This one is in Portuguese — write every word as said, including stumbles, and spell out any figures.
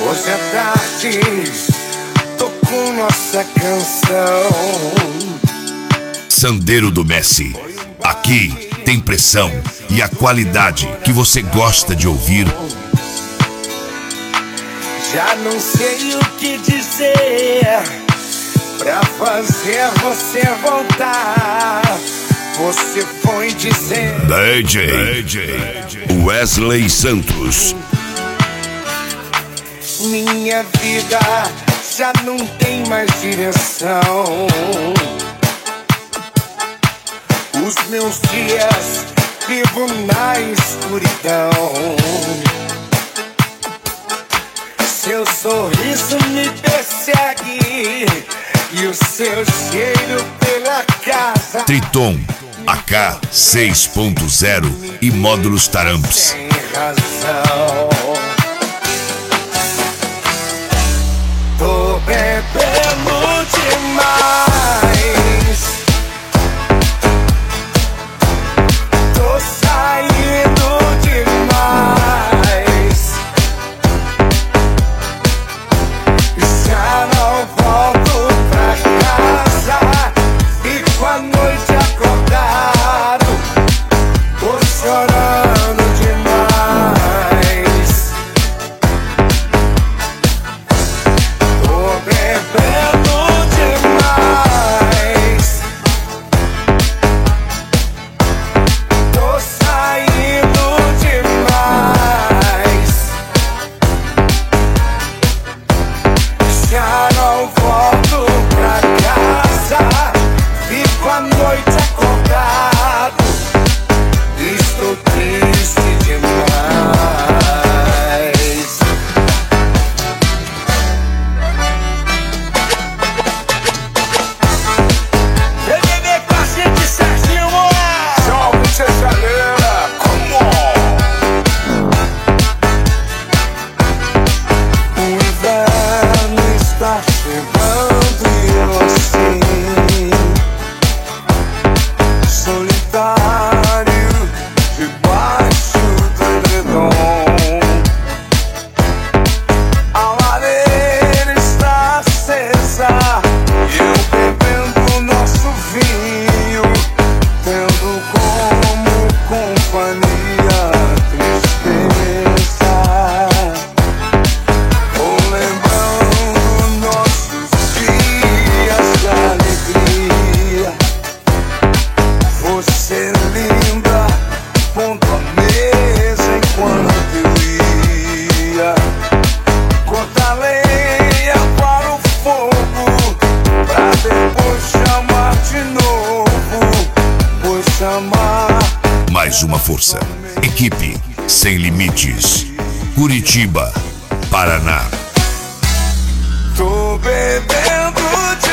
Hoje é tarde, tocou nossa canção. Sandeiro do Messi. Aqui tem pressão e a qualidade que você gosta de ouvir. Já não sei o que dizer pra fazer você voltar. Você foi dizer D J Wesley Santos. minha vida já não tem mais direção. Os meus dias vivo na escuridão. Seu sorriso me persegue e o seu cheiro pela casa. Triton A K seis ponto zero e módulos Taramps. Tem razão. Tô bebendo demais. Tô saindo demais. Já não volto pra casa. Fico a noite acordado. Tô chorando demais. Tô bebendo demais. Tô saindo demais. Já não volto pra casa. Fico a noite acordado. Estou triste demais. Vem beber com a gente, Serginho. Salve, Cesaleira. Come on. O inverno está chegando e eu assim, solitário, debaixo do edredom. A lareira está acesa e eu bebendo nosso vinho, tendo como companhia tristeza. Vou lembrando nossos dias de alegria. Você linda, pondo a mesa enquanto eu ia cortar lenha para o fogo, pra depois chamar de novo. Vou chamar. Mais uma força. Equipe Sem Limites. Curitiba, Paraná. Tô bebendo de